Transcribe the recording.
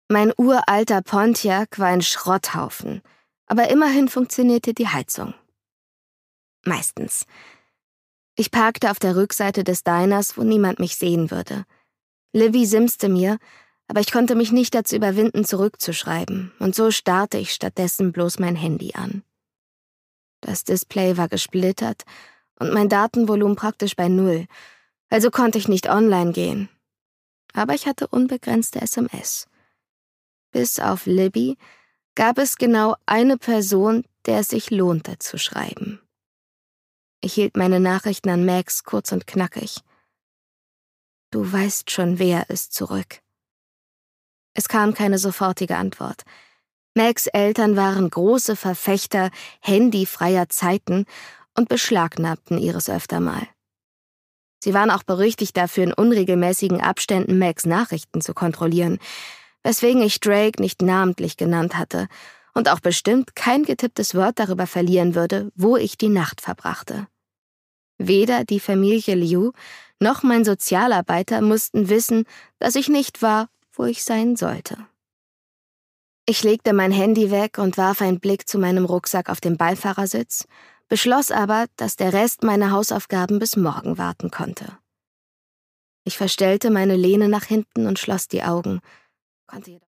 Mein uralter Pontiac war ein Schrotthaufen, aber immerhin funktionierte die Heizung. Meistens. Ich parkte auf der Rückseite des Diners, wo niemand mich sehen würde. Livy simste mir, aber ich konnte mich nicht dazu überwinden, zurückzuschreiben, und so starrte ich stattdessen bloß mein Handy an. Das Display war gesplittert und mein Datenvolumen praktisch bei 0, also konnte ich nicht online gehen. Aber ich hatte unbegrenzte SMS. Bis auf Libby gab es genau eine Person, der es sich lohnte zu schreiben. Ich hielt meine Nachrichten an Max kurz und knackig. Du weißt schon, wer ist zurück. Es kam keine sofortige Antwort. Max' Eltern waren große Verfechter handyfreier Zeiten und beschlagnahmten ihres öfter mal. Sie waren auch berüchtigt dafür, in unregelmäßigen Abständen Max' Nachrichten zu kontrollieren, weswegen ich Drake nicht namentlich genannt hatte und auch bestimmt kein getipptes Wort darüber verlieren würde, wo ich die Nacht verbrachte. Weder die Familie Liu noch mein Sozialarbeiter mussten wissen, dass ich nicht war, wo ich sein sollte. Ich legte mein Handy weg und warf einen Blick zu meinem Rucksack auf dem Beifahrersitz, beschloss aber, dass der Rest meiner Hausaufgaben bis morgen warten konnte. Ich verstellte meine Lehne nach hinten und schloss die Augen, konnte jedoch